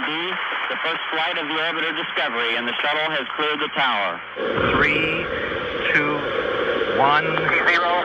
B, the first flight of the orbiter Discovery, and the shuttle has cleared the tower. 3, 2, 1, 0.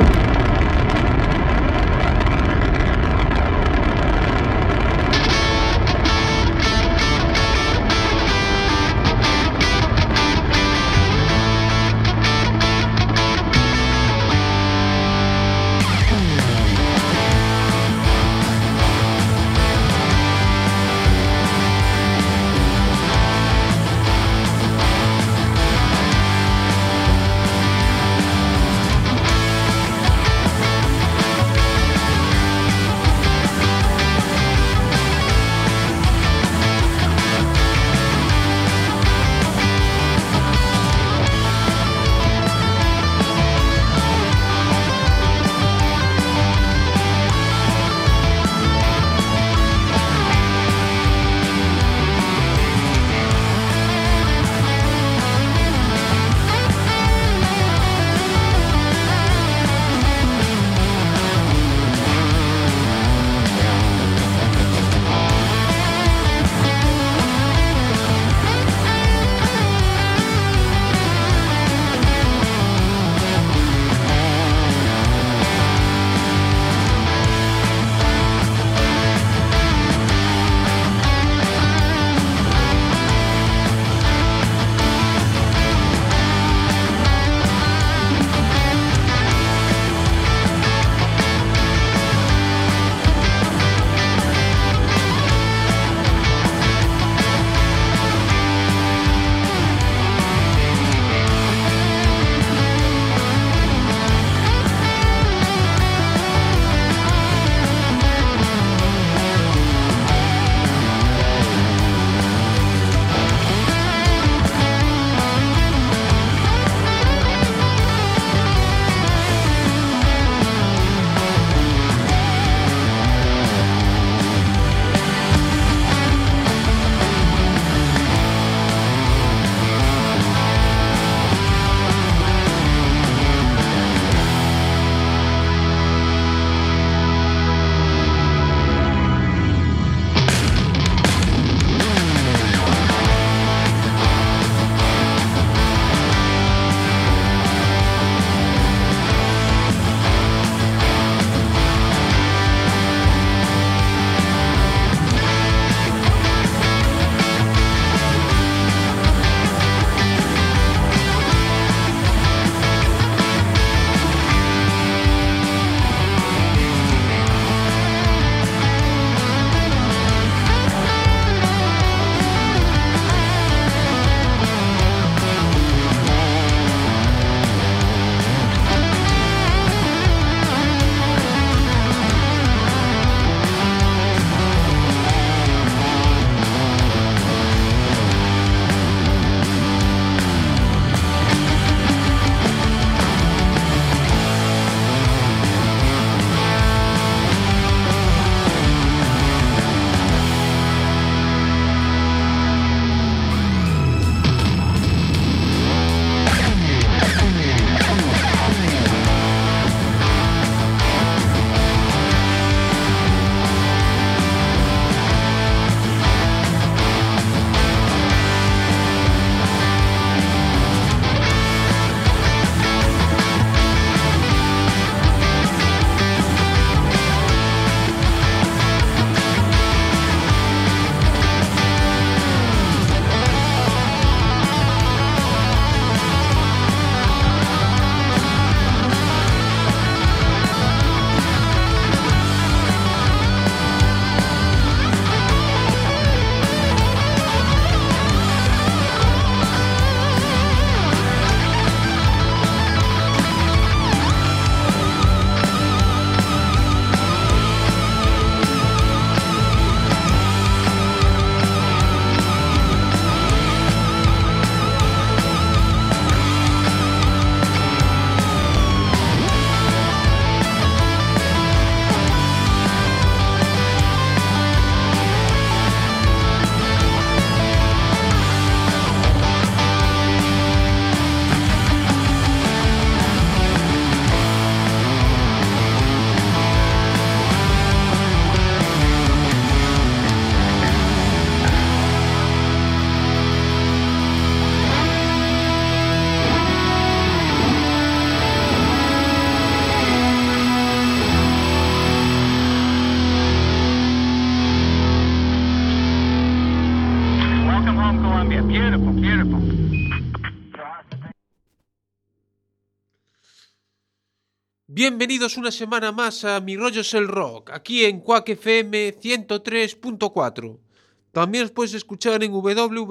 Bienvenidos una semana más a Mi Rollo es el Rock, aquí en Quack FM 103.4. También os puedes escuchar en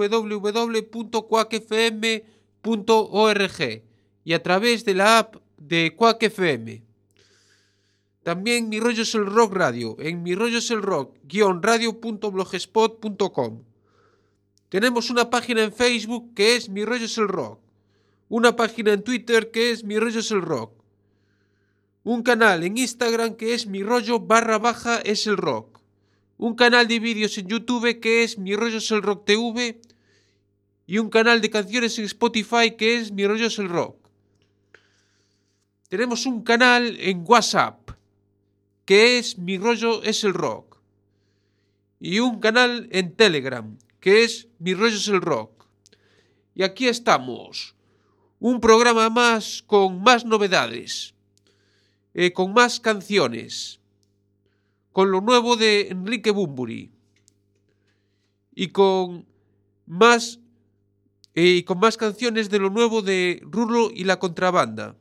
www.quackfm.org y a través de la app de Quack FM. También Mi Rollo es el Rock Radio, en Mi Rollo es el Rock-radio.blogspot.com. Tenemos una página en Facebook que es Mi Rollo es el Rock, una página en Twitter que es Mi Rollo es el Rock, un canal en Instagram que es Mi Rollo _ es el Rock, un canal de vídeos en YouTube que es Mi Rollo es el Rock TV y un canal de canciones en Spotify que es Mi Rollo es el Rock. Tenemos un canal en WhatsApp que es Mi Rollo es el Rock y un canal en Telegram que es Mi Rollo es el Rock. Y aquí estamos, un programa más con más novedades, con más canciones, con lo nuevo de Enrique Bunbury y con más canciones de lo nuevo de Rulo y la Contrabanda.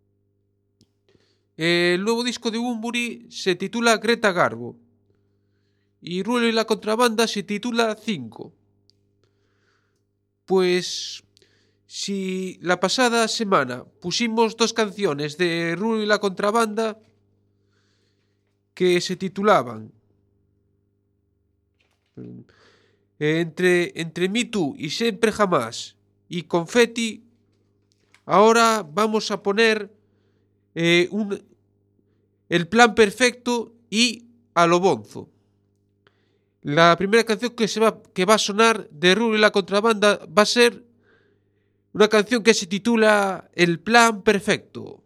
El nuevo disco de Bunbury se titula Greta Garbo y Rulo y la Contrabanda se titula 5. Pues si la pasada semana pusimos 2 canciones de Rulo y la Contrabanda que se titulaban Entre Me Tú y Siempre Jamás y Confetti, ahora vamos a poner El Plan Perfecto y A lo Bonzo. La primera canción que va a sonar de Rulo y la Contrabanda va a ser una canción que se titula El Plan Perfecto.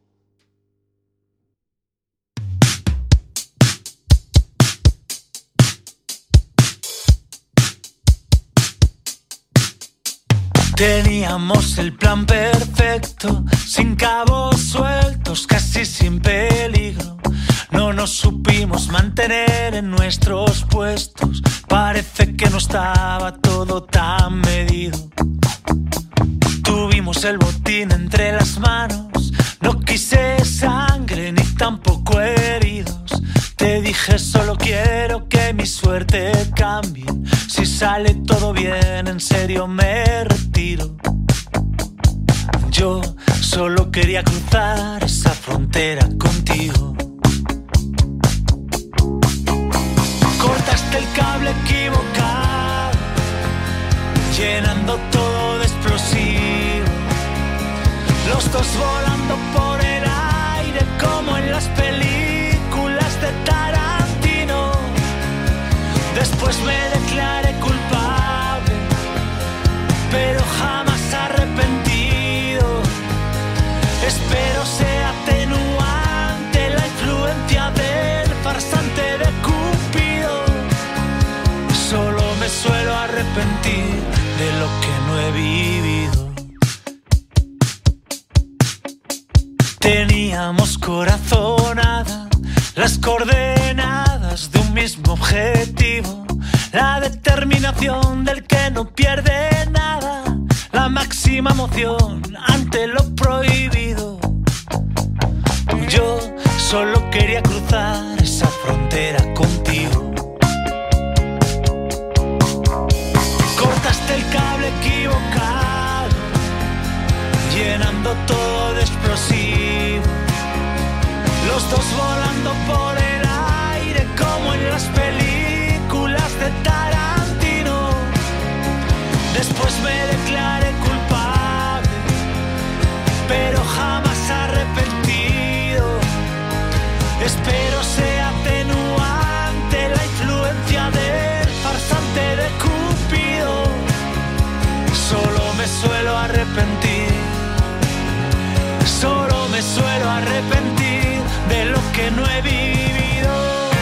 Teníamos el plan perfecto, sin cabos sueltos, casi sin peligro. No nos supimos mantener en nuestros puestos, parece que no estaba todo tan medido. Tuvimos el botín entre las manos, no quise sangre ni tampoco heridos. Te dije solo quiero que mi suerte cambie, si sale todo bien en serio me retiro. Yo solo quería cruzar esa frontera contigo. Cortaste el cable equivocado, llenando todo de explosivo. Los dos volando por el aire como en las películas de Tarantino. Después me declaré culpable, pero jamás arrepentido. Espero sea atenuante la influencia del farsante de Cupido. Solo me suelo arrepentir de lo que no he vivido. Teníamos corazonada las coordenadas de un mismo objetivo, la determinación del que no pierde nada, la máxima emoción ante lo prohibido. Yo solo quería cruzar esa frontera contigo. Cortaste el cable equivocado, llenando todo de explosivo. Los dos volando por el aire como en las películas de Tarantino. Después me declaré culpable, pero jamás arrepentido. Espero sea atenuante la influencia del farsante de Cupido. Solo me suelo arrepentir, solo me suelo arrepentir de lo que no he vivido.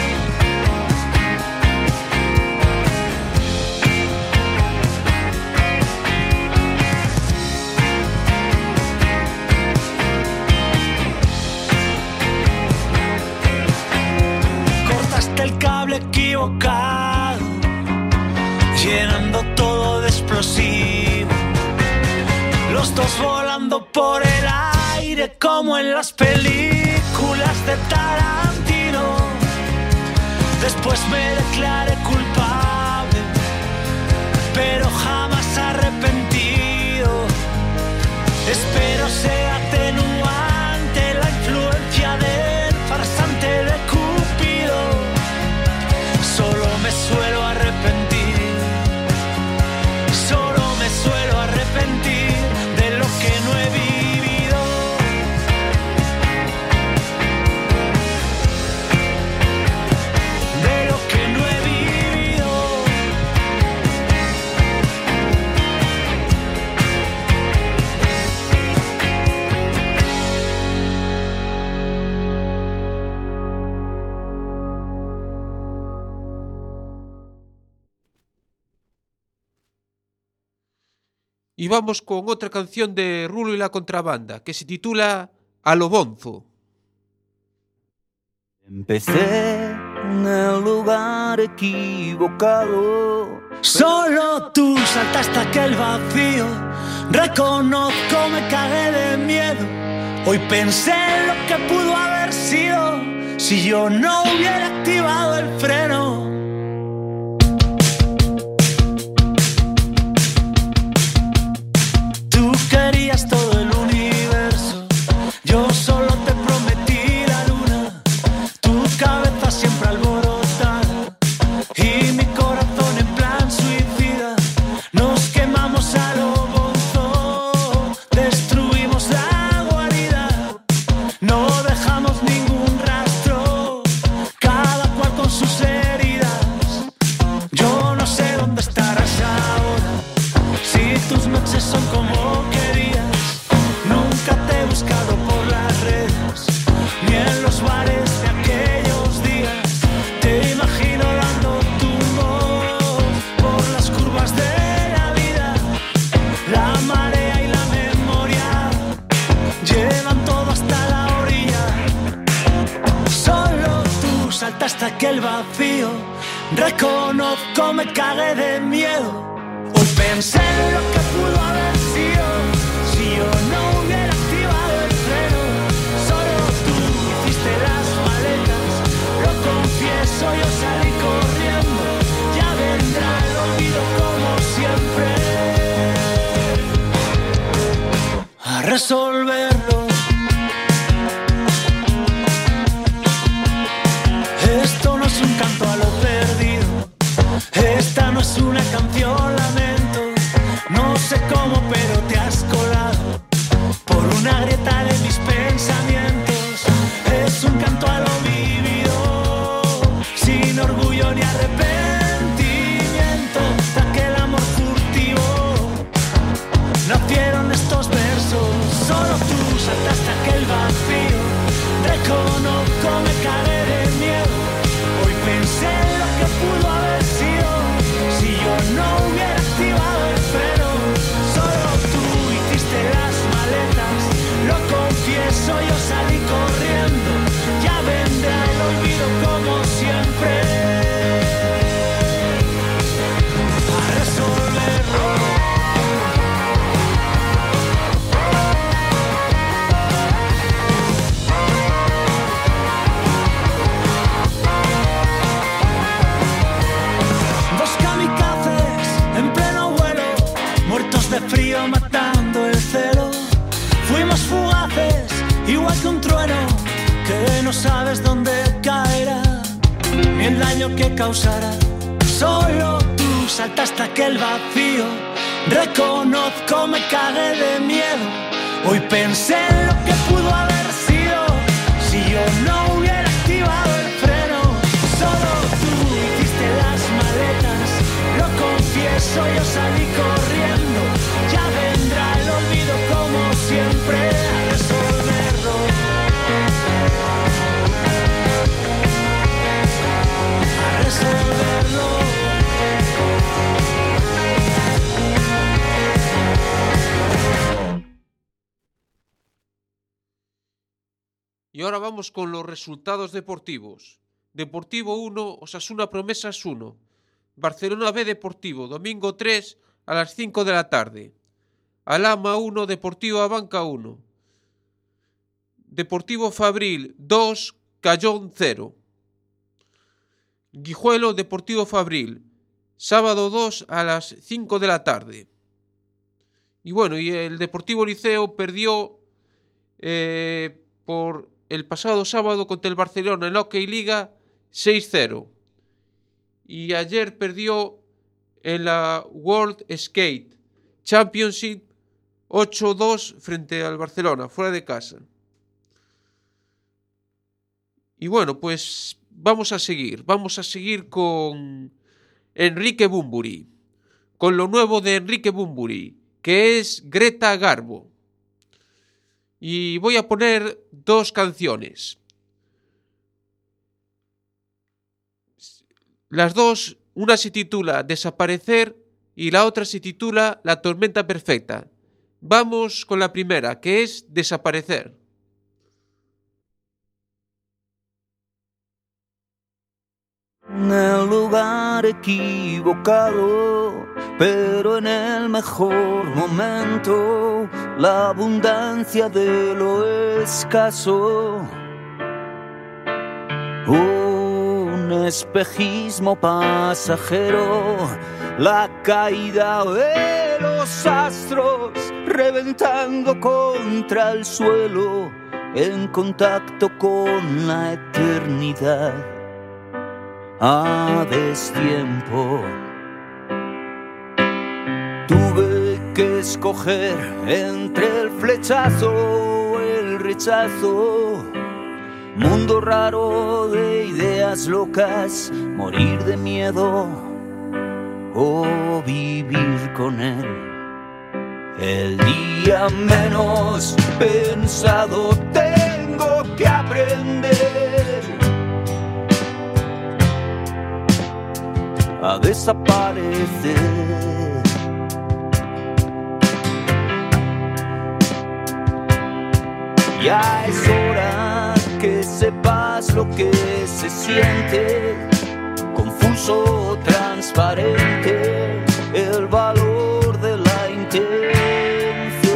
Cortaste el cable equivocado, llenando todo de explosivo. Los dos volando por el aire como en las películas películas de Tarantino. Después me declaré culpable, pero jamás arrepentido. Espero sea atenuante la influencia del farsante de Cupido. Solo me suelo arrepentir, solo me suelo arrepentir de lo que no he vivido. De lo que no he vivido. Y vamos con otra canción de Rulo y la Contrabanda, que se titula A lo Bonzo. Empecé en el lugar equivocado. Solo tú saltaste aquel vacío. Reconozco, me cagué de miedo. Hoy pensé en lo que pudo haber sido si yo no hubiera activado el freno. Tú querías todo el universo, yo solo te prometí la luna. Tu cabeza siempre alborotada y mi corazón en plan suicida. Nos quemamos a lo bonzo, destruimos la guarida. No dejamos ningún rastro, cada cual con sus heridas. Yo no sé dónde estarás ahora, si tus noches son como querías. Nunca te he buscado por las redes, ni en los bares de aquellos días. Te imagino dando tumbos por las curvas de la vida. La marea y la memoria llevan todo hasta la orilla. Solo tú saltaste aquel vacío. Reconozco, me cagué de miedo. Hoy pensé en lo que pudo haber sido si yo no hubiera activado el freno. Solo tú hiciste las maletas, lo confieso, yo salí corriendo. Ya vendrá el olvido como siempre a resolverlo. Esto no es un canto a lo perdido, esta no es una canción lamento. No sé cómo, pero te has colado por una grieta de mis pensamientos. Es un canto a lo vivido, sin orgullo ni arrepentimiento. De aquel amor furtivo nacieron estos versos. Solo tú saltaste aquel vacío. Reconozco, me cagué de miedo. Hoy pensé en lo que pudo haber sido si yo no hubiera activado el freno. Solo tú hiciste las maletas, lo confieso, yo salí corriendo. Ya vendrá el olvido como siempre a resolverlo. Dos kamikazes en pleno vuelo, muertos de frío matando el celo. Fuimos fugaces, igual que un trueno, que no sabes dónde caerá, ni el daño que causará. Solo tú saltaste aquel vacío. Reconozco, me cagué de miedo. Hoy pensé en lo que pudo haber sido si yo no hubiera activado el freno. Solo tú hiciste las maletas, lo confieso, yo salí corriendo. Ya vendrá el olvido como siempre a resolverlo. A resolverlo. Y ahora vamos con los resultados deportivos. Deportivo 1, Osasuna Promesas 1. Barcelona B Deportivo, domingo 3 a las 5 de la tarde. Alhama 1, Deportivo Abanca 1. Deportivo Fabril 2, Cayón 0. Guijuelo Deportivo Fabril, sábado 2 a las 5 de la tarde. Y bueno, y el Deportivo Liceo perdió por el pasado sábado contra el Barcelona en la Hockey Liga 6-0. Y ayer perdió en la World Skate Championship 8-2 frente al Barcelona, fuera de casa. Y bueno, pues vamos a seguir con Enrique Bunbury, con lo nuevo de Enrique Bunbury, que es Greta Garbo. Y voy a poner 2 canciones. Las dos, una se titula Desaparecer y la otra se titula La tormenta perfecta. Vamos con la primera, que es Desaparecer. En el lugar equivocado, pero en el mejor momento, la abundancia de lo escaso. Un espejismo pasajero, la caída de los astros, reventando contra el suelo, en contacto con la eternidad. A destiempo tuve que escoger entre el flechazo o el rechazo. Mundo raro de ideas locas, morir de miedo o vivir con él. El día menos pensado tengo que aprender a desaparecer. Ya es hora que sepas lo que se siente, confuso, transparente, el valor de la intención,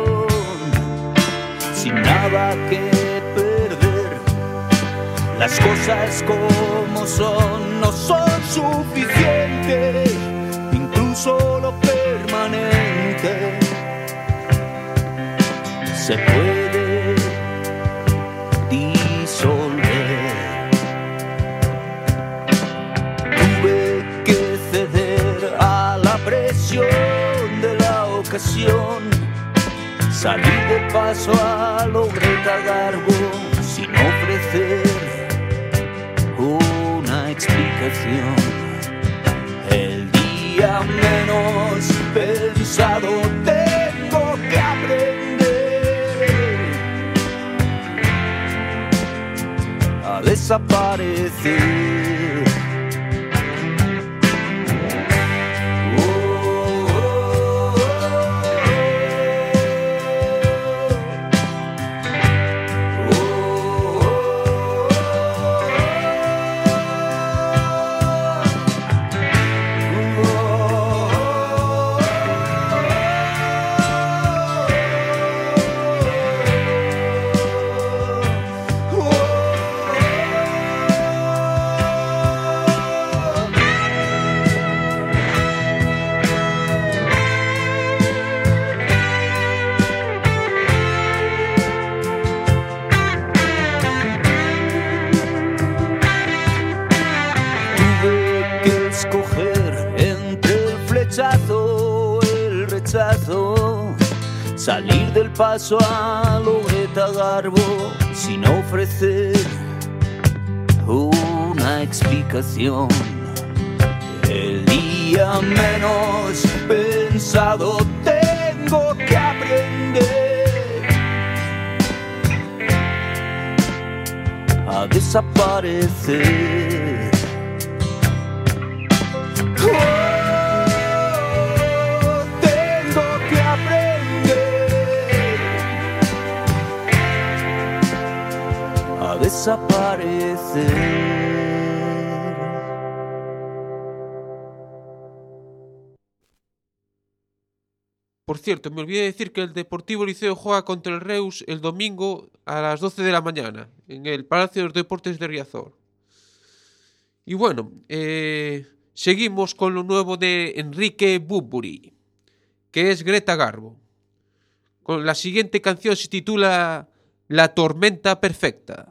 sin nada que perder. Las cosas como son no son suficientes, incluso lo permanente se puede disolver. Tuve que ceder a la presión de la ocasión, salir de paso a lo Greta Garbo sin ofrecer una explicación. El día menos pensado tengo que aprender a desaparecer. Salir del paso a lo Greta Garbo sin ofrecer una explicación. El día menos pensado tengo que aprender a desaparecer. Desaparecer. Por cierto, me olvidé decir que el Deportivo Liceo juega contra el Reus el domingo a las 12 de la mañana en el Palacio de los Deportes de Riazor. Y bueno, seguimos con lo nuevo de Enrique Bunbury, que es Greta Garbo. Con la siguiente canción se titula La tormenta perfecta.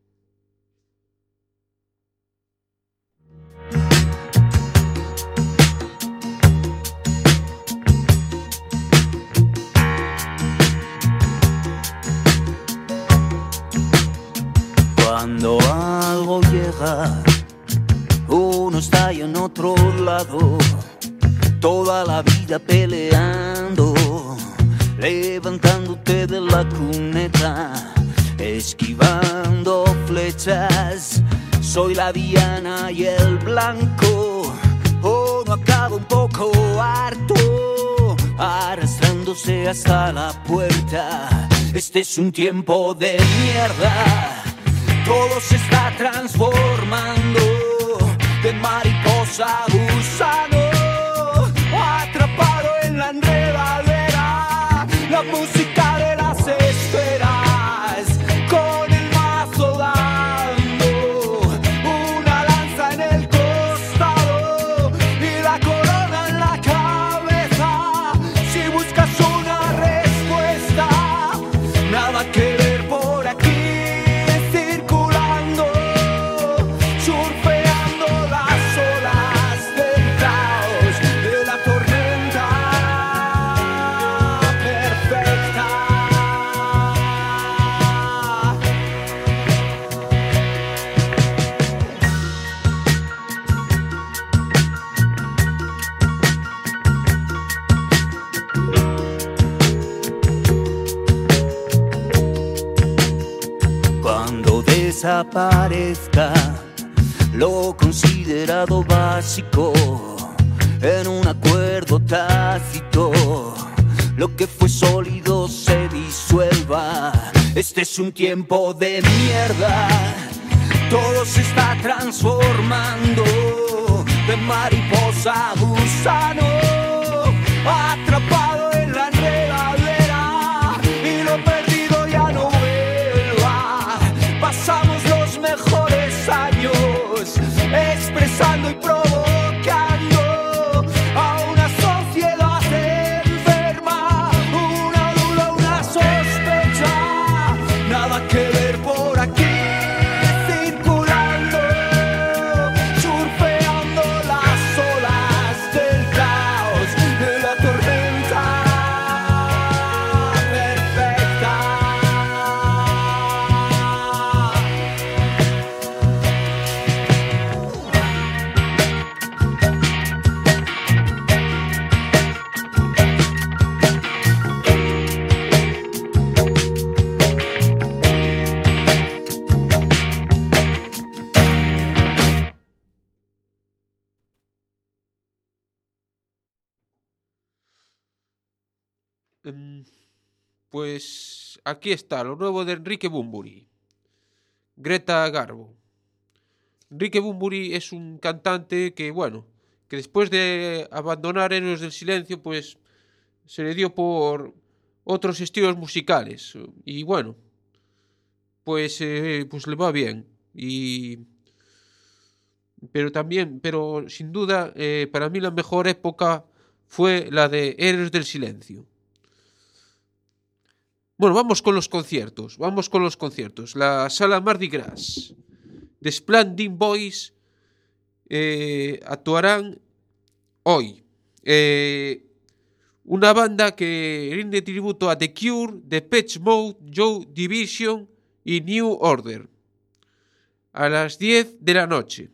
Cuando algo llega, uno está en otro lado, toda la vida peleando, levantándote de la cuneta, esquivando flechas. Soy la diana y el blanco, uno acaba un poco harto, arrastrándose hasta la puerta. Este es un tiempo de mierda. Todo se está transformando de mariposa a gusano, atrapado en la enredadera, la música de las esferas, con el mazo dando una lanza en el costado y la corona en la cabeza. Si buscas una respuesta, nada que ver por aquí. Desaparezca lo considerado básico en un acuerdo tácito, lo que fue sólido se disuelva. Este es un tiempo de mierda, todo se está transformando de mariposa a gusano, atrapado en la enredadera y lo perdido ya no vuelva. Pasamos los mejores años expresando y provocando a una sociedad enferma, una duda, una sospecha, nada que ver por aquí, circulando, surfeando las olas del caos, de la tormenta perfecta. Pues aquí está lo nuevo de Enrique Bunbury, Greta Garbo. Enrique Bunbury es un cantante que, bueno, que después de abandonar Héroes del Silencio, pues se le dio por otros estilos musicales. Y bueno, pues le va bien. Pero sin duda, para mí la mejor época fue la de Héroes del Silencio. Bueno, vamos con los conciertos. La Sala Mardi Gras de Splendid Boys actuarán hoy. Una banda que rinde tributo a The Cure, Depeche Mode, Joy Division y New Order. A las 10 de la noche.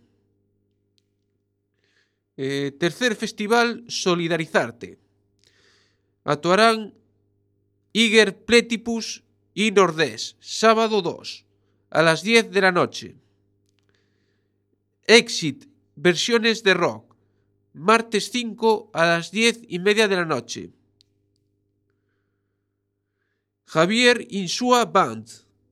Tercer festival Solidarizarte. Actuarán Iger Platypus y Nordés, sábado 2, a las 10 de la noche. Exit, versiones de rock, martes 5 a las 10:30 de la noche. Javier Insúa Band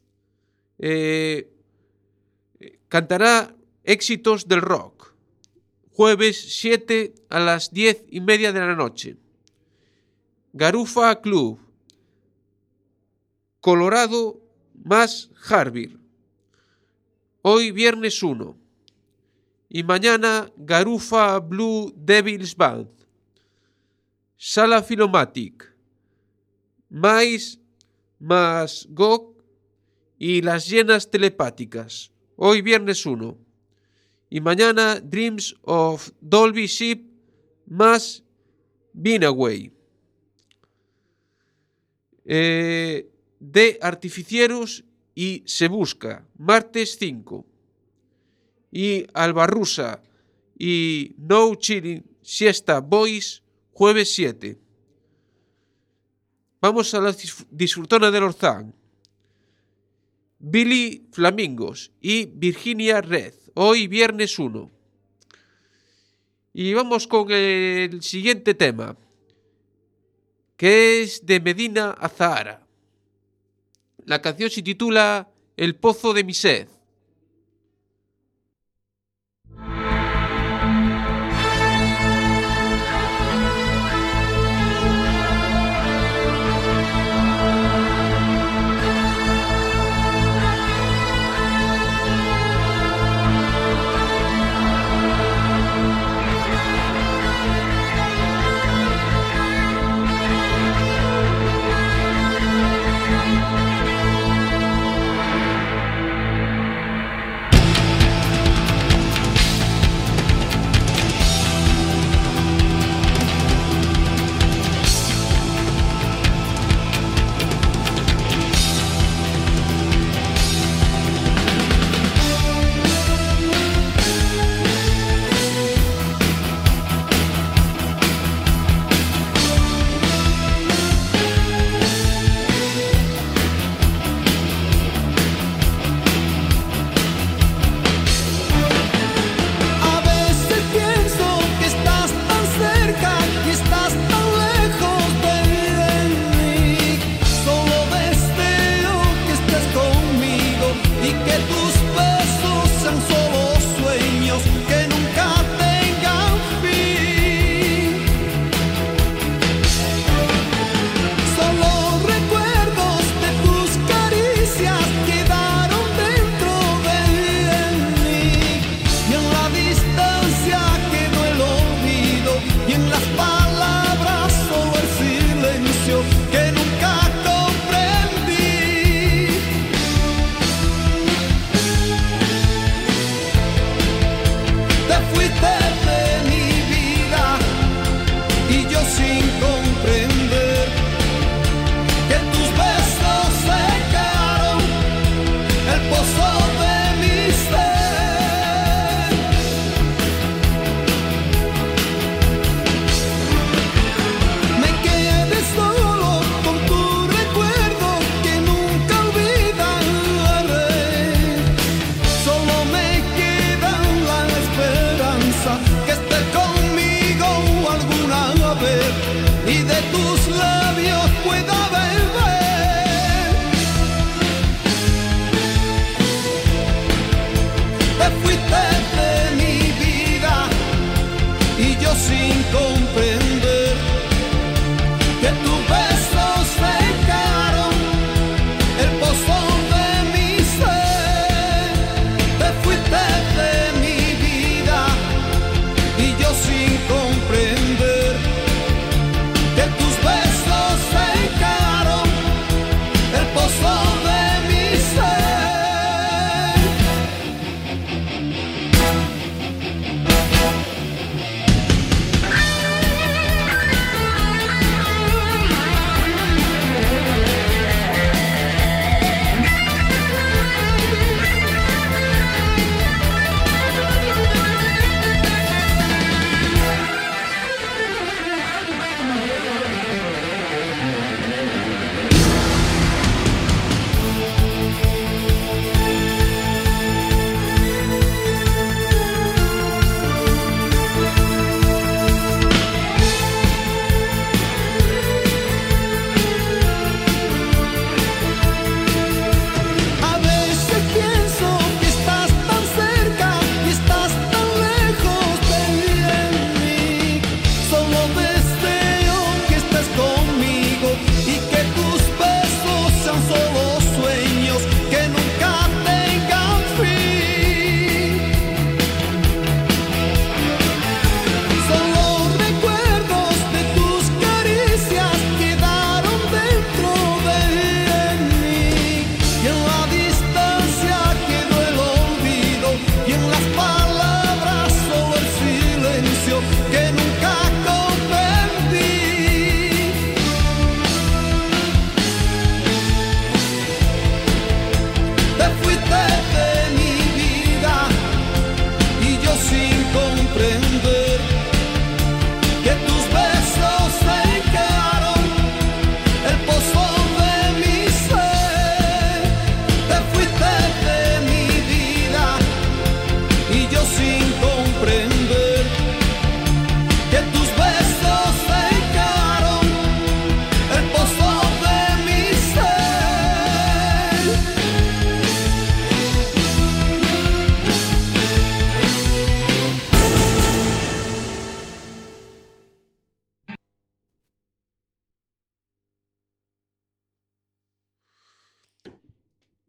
cantará éxitos del rock, jueves 7 a las 10:30 de la noche. Garufa Club, Colorado más Harvard. Hoy viernes 1. Y mañana Garufa Blue Devils Band, Sala Philomatic, Mais más Gog y Las Llenas Telepáticas. Hoy viernes 1. Y mañana Dreams of Dolby Ship más Binaway. De Artificieros y Se Busca, martes 5. Y Albarrusa y No Chilling Siesta Boys, jueves 7. Vamos a la disfrutona del Orzán. Billy Flamingos y Virginia Red, hoy viernes 1. Y vamos con el siguiente tema, que es de Medina Azahara. La canción se titula El Pozo de mi Sed.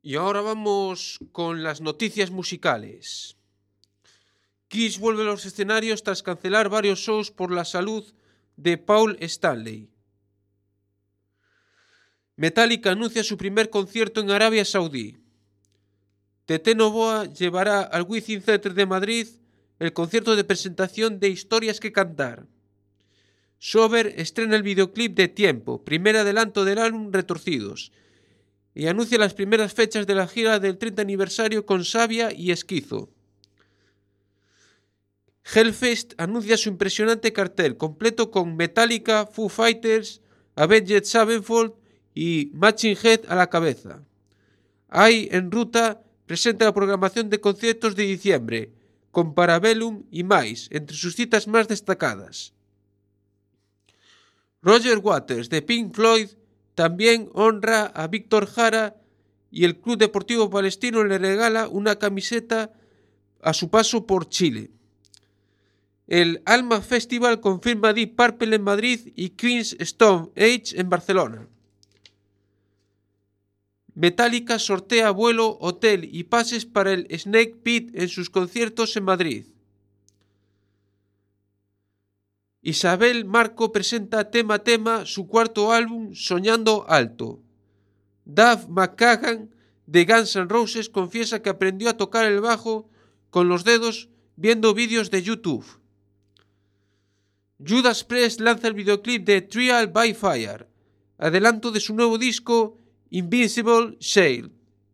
Y ahora vamos con las noticias musicales. Kiss vuelve a los escenarios tras cancelar varios shows por la salud de Paul Stanley. Metallica anuncia su primer concierto en Arabia Saudí. Tete Novoa llevará al Wizzing Center de Madrid el concierto de presentación de Historias que cantar. Sober estrena el videoclip de Tiempo, primer adelanto del álbum Retorcidos, y anuncia las primeras fechas de la gira del 30 aniversario con Savia y Esquizo. Hellfest anuncia su impresionante cartel, completo con Metallica, Foo Fighters, Avenged Sevenfold y Machine Head a la cabeza. Hay en ruta presenta la programación de conciertos de diciembre, con Parabellum y Mais, entre sus citas más destacadas. Roger Waters, de Pink Floyd, también honra a Víctor Jara y el Club Deportivo Palestino le regala una camiseta a su paso por Chile. El Alma Festival confirma Deep Purple en Madrid y Queen's Stone Age en Barcelona. Metallica sortea vuelo, hotel y pases para el Snake Pit en sus conciertos en Madrid. Isabel Marco presenta tema a tema su cuarto álbum Soñando Alto. Duff McKagan de Guns N' Roses confiesa que aprendió a tocar el bajo con los dedos viendo vídeos de YouTube. Judas Priest lanza el videoclip de Trial by Fire, adelanto de su nuevo disco Invincible Shale.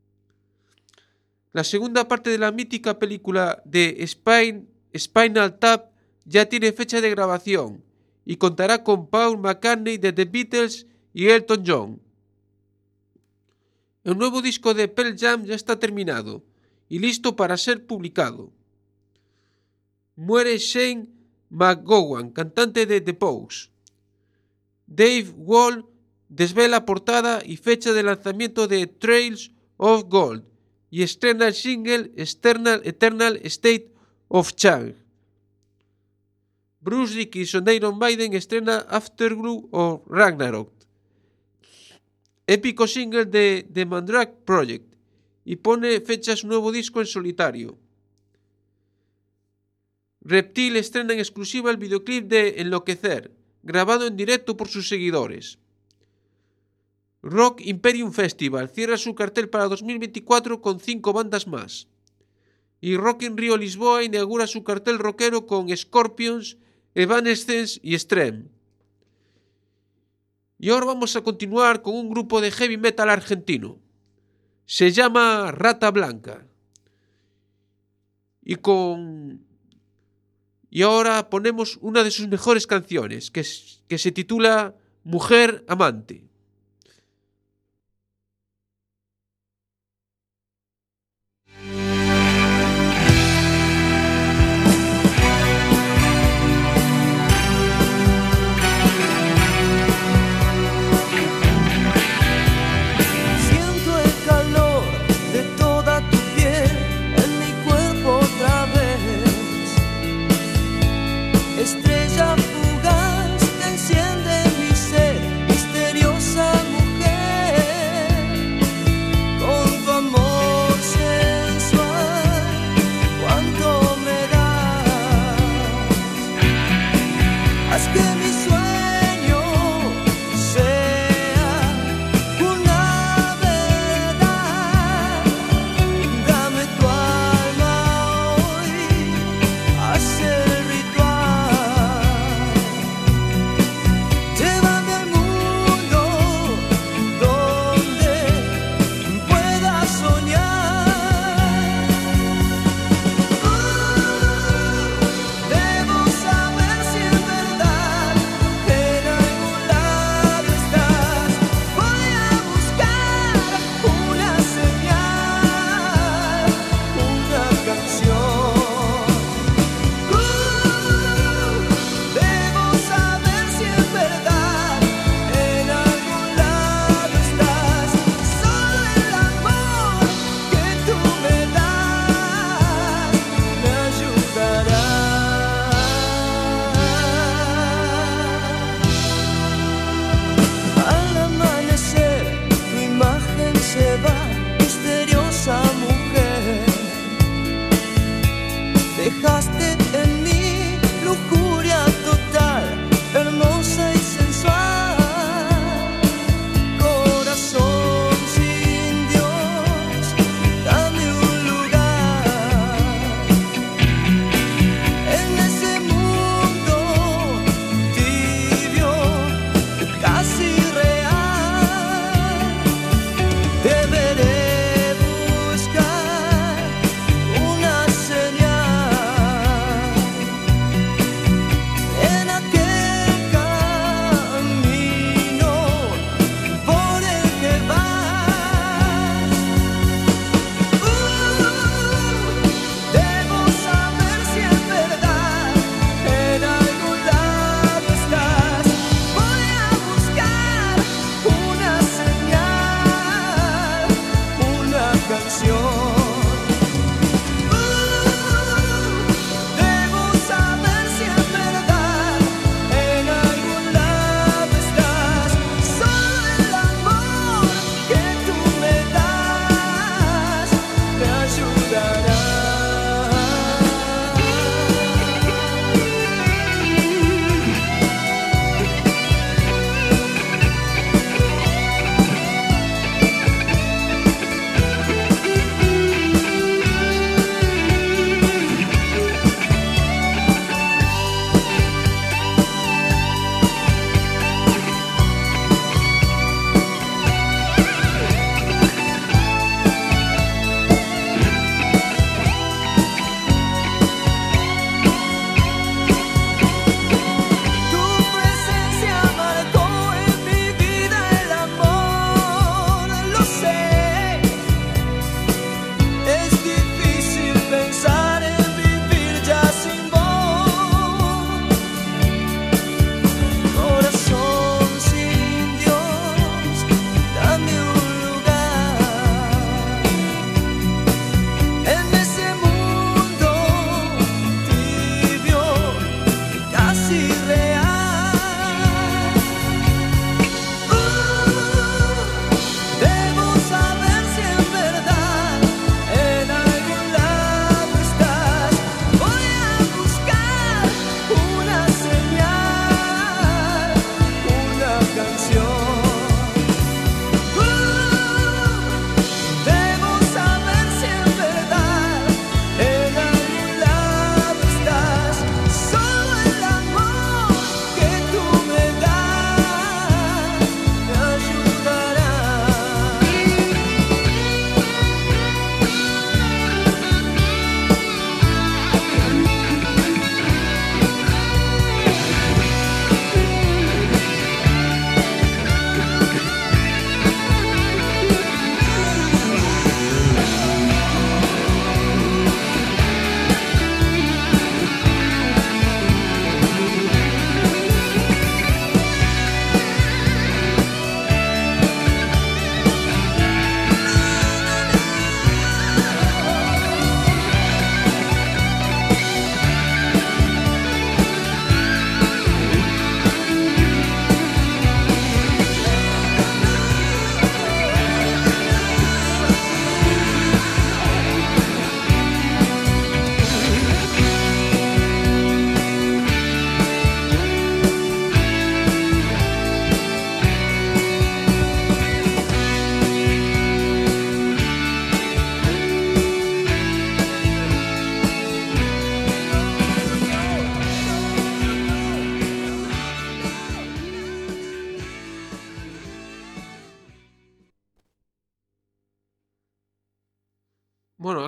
La segunda parte de la mítica película de Spinal Tap ya tiene fecha de grabación y contará con Paul McCartney de The Beatles y Elton John. El nuevo disco de Pearl Jam ya está terminado y listo para ser publicado. Muere Shane McGowan, cantante de The Pogues. Dave Wall desvela portada y fecha de lanzamiento de Trails of Gold y estrena el single Eternal State of Change. Bruce Dickinson de Iron Maiden estrena Afterglow of Ragnarok, épico single de The Mandrake Project, y pone fecha a su nuevo disco en solitario. Reptile estrena en exclusiva el videoclip de Enloquecer, grabado en directo por sus seguidores. Rock Imperium Festival cierra su cartel para 2024 con 5 bandas más. Y Rock in Rio Lisboa inaugura su cartel rockero con Scorpions, Evanescence y Extreme. Y ahora vamos a continuar con un grupo de heavy metal argentino. Se llama Rata Blanca. Y ahora ponemos una de sus mejores canciones, que se titula Mujer Amante. Estrella fugaz que enciende mi ser, misteriosa mujer, con tu amor sensual, cuánto me das, haz que mi sueño sea una verdad, dame tu alma hoy, haz el debo saber si es verdad.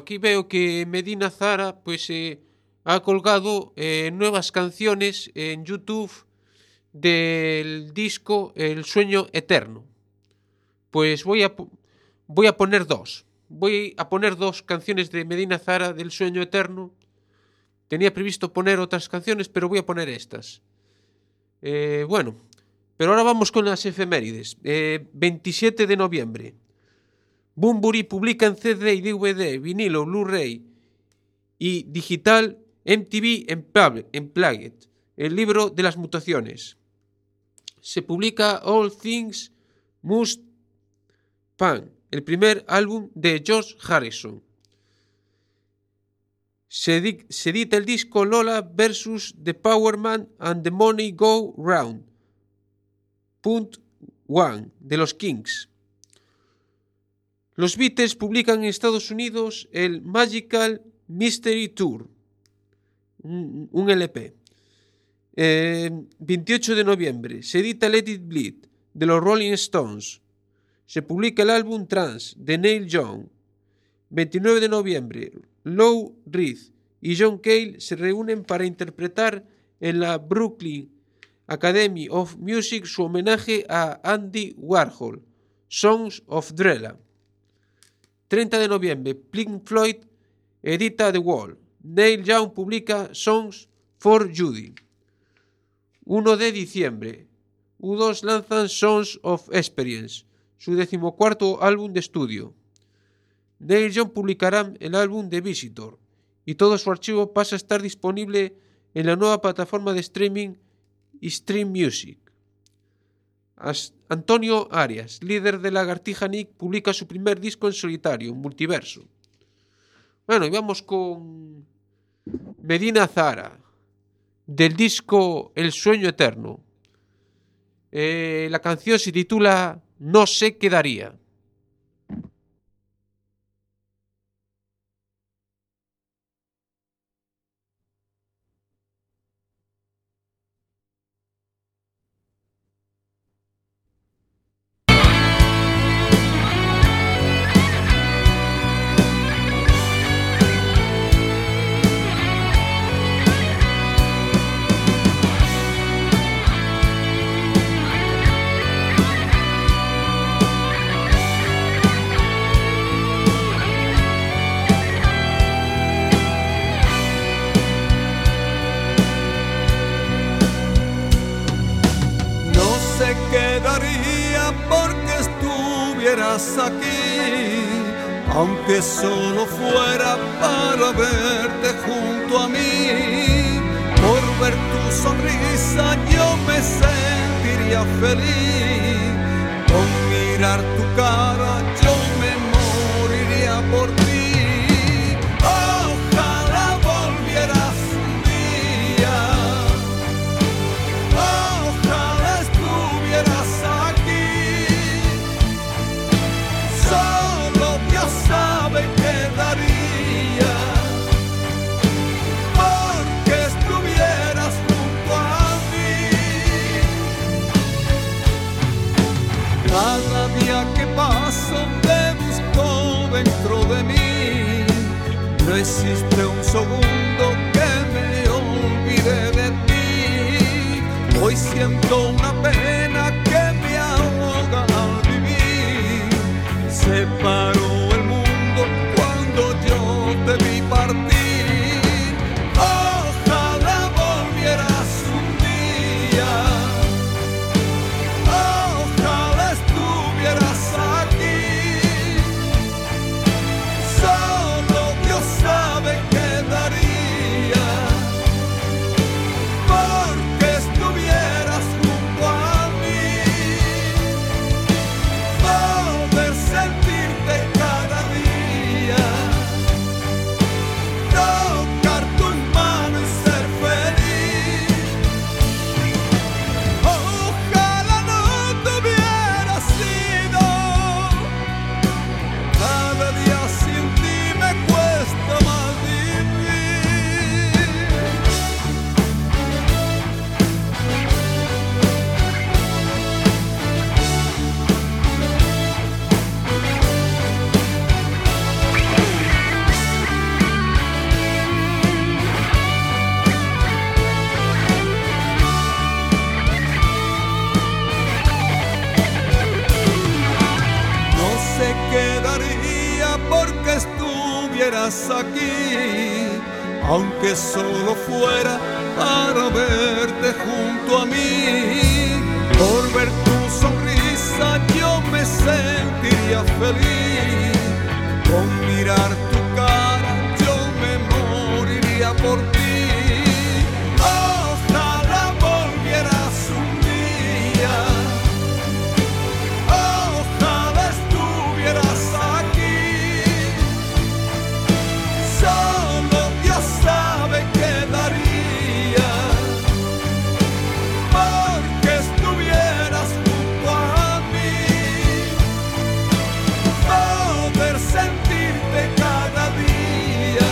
aquí veo que Medina Zara pues ha colgado nuevas canciones en YouTube del disco El Sueño Eterno. Pues voy a poner dos. Voy a poner dos canciones de Medina Zara del Sueño Eterno. Tenía previsto poner otras canciones, pero voy a poner estas. Bueno, pero ahora vamos con las efemérides. 27 de noviembre. Bunbury publica en CD y DVD, vinilo, Blu-ray y digital MTV Unplugged, el libro de las mutaciones. Se publica All Things Must Pass, el primer álbum de George Harrison. Se edita el disco Lola vs. The Power Man and the Money Go Round, .1 de los Kings. Los Beatles publican en Estados Unidos el Magical Mystery Tour, un LP. 28 de noviembre se edita Let It Bleed de los Rolling Stones. Se publica el álbum Trance de Neil Young. 29 de noviembre, Lou Reed y John Cale se reúnen para interpretar en la Brooklyn Academy of Music su homenaje a Andy Warhol, Songs of Drella. 30 de noviembre, Pink Floyd edita The Wall. Neil Young publica Songs for Judy. 1 de diciembre, U2 lanzan Songs of Experience, su 14º álbum de estudio. Neil Young publicará el álbum The Visitor y todo su archivo pasa a estar disponible en la nueva plataforma de streaming Stream Music. Antonio Arias, líder de Lagartija Nick, publica su primer disco en solitario, Multiverso. Bueno, y vamos con Medina Zara, del disco El Sueño Eterno. La canción se titula No se quedaría. Aquí, aunque solo fuera para verte junto a mí. Por ver tu sonrisa yo me sentiría feliz. Con mirar tu cara yo me moriría por ti. Ojalá volvieras un día. Ojalá estuvieras aquí. Solo Dios sabe qué daría porque estuvieras junto a mí. Cada día que paso te busco dentro de mí. No existe un segundo que me olvide de ti. Hoy siento una pena que me ahoga al vivir. Se paró el mundo cuando yo te vi partir. Ojalá volvieras un día. Ojalá estuvieras aquí. Solo Dios sabe qué daría porque estuvieras junto estuvieras aquí, aunque solo fuera para verte junto a mí. Por ver tu sonrisa yo me sentiría feliz, con mirar tu cara yo me moriría por ti. Ojalá volvieras un día, ojalá estuvieras aquí. Solo Dios sabe qué daría porque estuvieras junto a mí, poder sentirte cada día,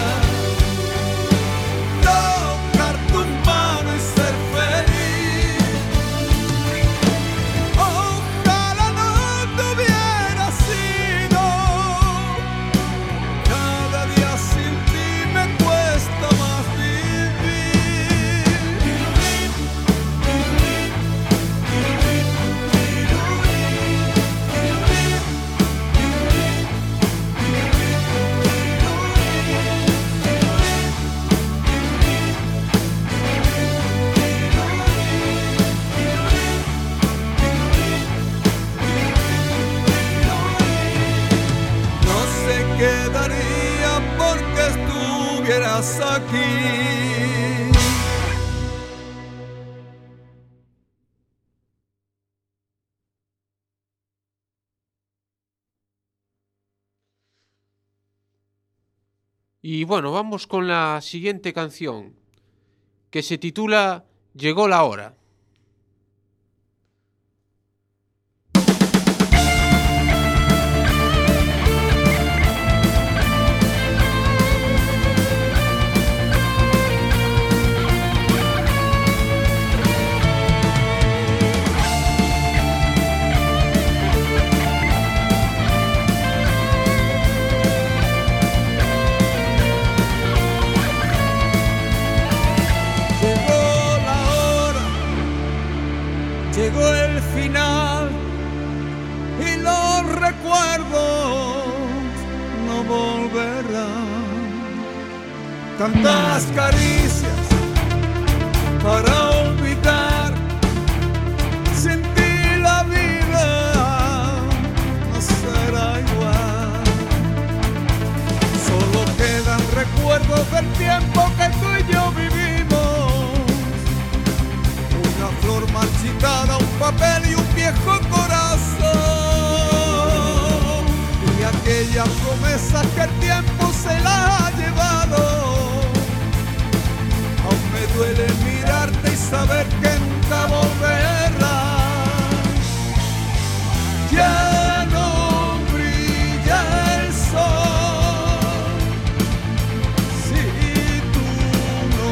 tocar tu mano y ser feliz. Ojalá no te hubiera sido, cada día sin ti me cuesta más vivir. No sé qué daría porque estuvieras aquí. Y bueno, vamos con la siguiente canción, que se titula Llegó la hora. Llegó la hora, llegó el final y los recuerdos no volverán. Tantas caricias para olvidar, sin ti la vida no será igual. Solo quedan recuerdos del tiempo que tú y yo vivimos, una flor marchitada, un papel y un viejo corazón, y aquella promesa que el tiempo se la ha llevado. Aún me duele mirarte y saber que nunca volverás. Ya no brilla el sol si tú no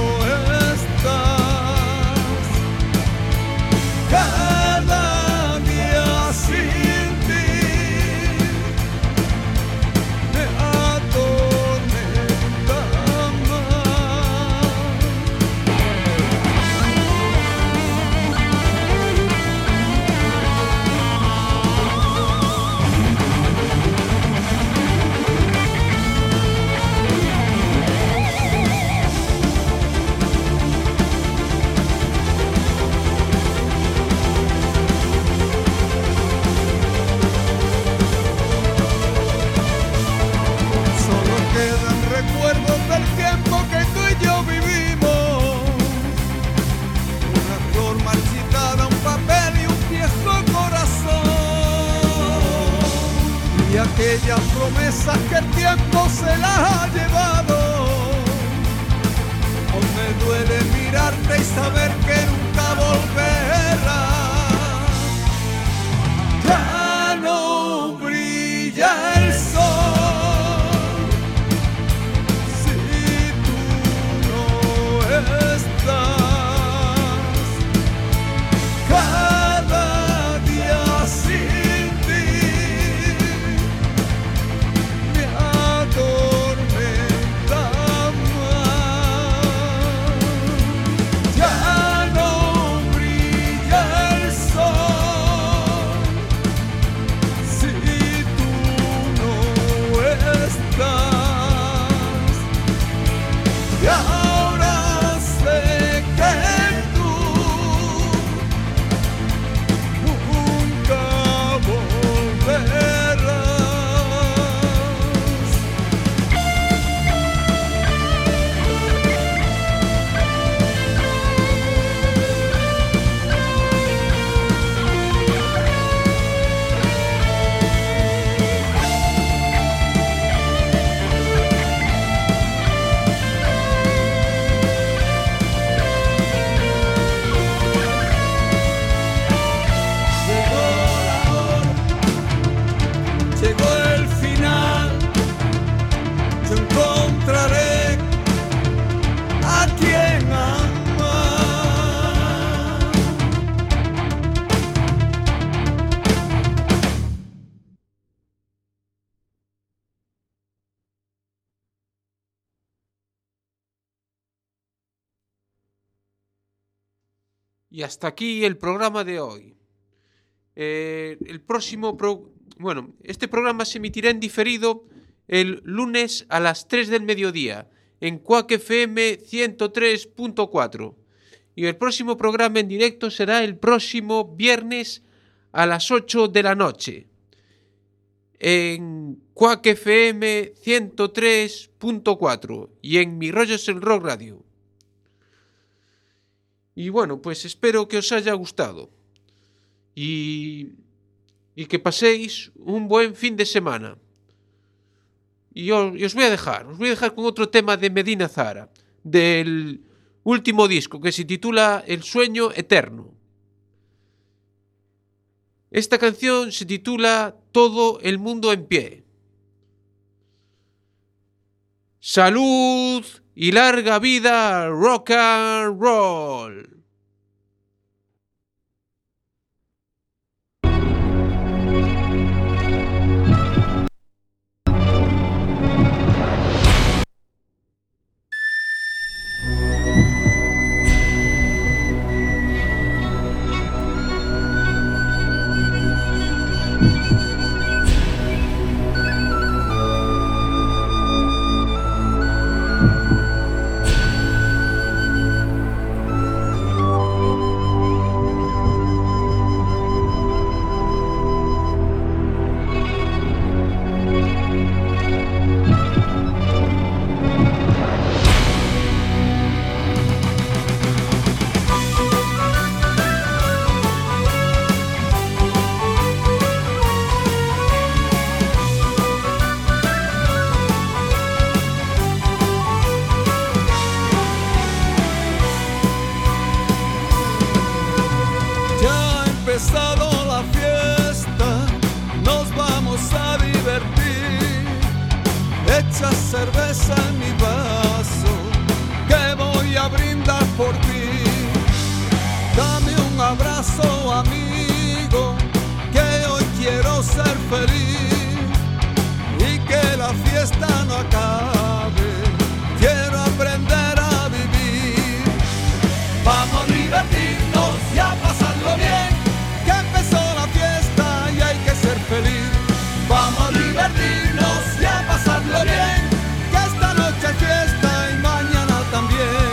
estás. Cada día sin ti me atormenta más. Solo quedan recuerdos del tiempo que tú y yo vivimos, una flor marchitada, un papel y un viejo corazón, y aquellas promesas que el tiempo se las ha llevado. Aún me duele mirarte y saber que nunca volverás. Ya no brilla el sol si tú no estás. Cada día sin ti me atormenta más. Ya Y hasta aquí el programa de hoy. Este programa se emitirá en diferido el lunes a las 3 del mediodía en Quack FM 103.4. Y el próximo programa en directo será el próximo viernes a las 8 de la noche en Quack FM 103.4 y en Mi Rollo es el Rock Radio. Y bueno, pues espero que os haya gustado y que paséis un buen fin de semana. Y os voy a dejar con otro tema de Medina Zahara, del último disco, que se titula El Sueño Eterno. Esta canción se titula Todo el Mundo en Pie. ¡Salud y larga vida rock and roll! Cerveza en mi vaso, que voy a brindar por ti. Dame un abrazo, amigo, que hoy quiero ser feliz y que la fiesta no acabe. Quiero aprender a vivir. Vamos a divertirnos y a pasarlo bien, que empezó la fiesta y hay que ser feliz. Vamos a divertirnos y a pasarlo bien, fiesta y mañana también.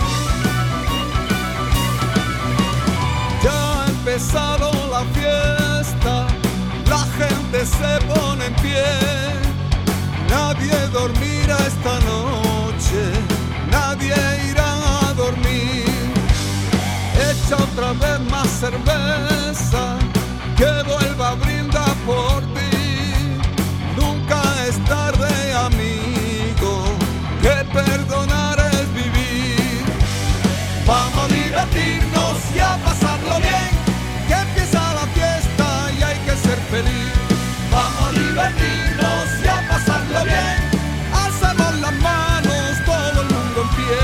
Ya ha empezado la fiesta, la gente se pone en pie. Nadie dormirá esta noche, nadie irá a dormir. Echa otra vez más cerveza, que vuelva a brindar por ti. Nunca es tarde, amigo, que perdonar es vivir. Vamos a divertirnos y a pasarlo bien, que empieza la fiesta y hay que ser feliz. Vamos a divertirnos y a pasarlo bien, alzamos las manos, todo el mundo en pie.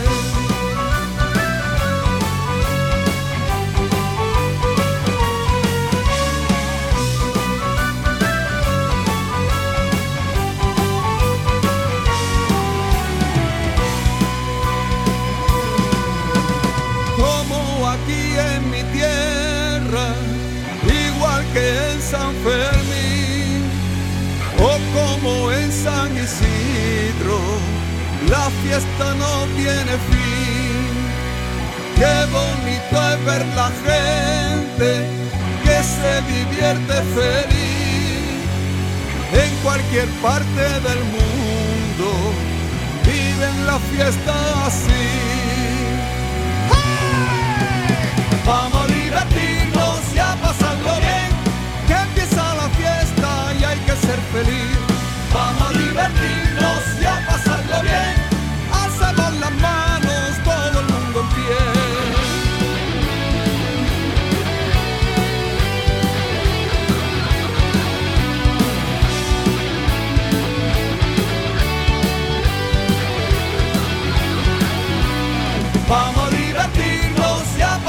En San Fermín o como en San Isidro, la fiesta no tiene fin. Qué bonito es ver la gente que se divierte feliz. En cualquier parte del mundo viven la fiesta así. ¡Hey! Vamos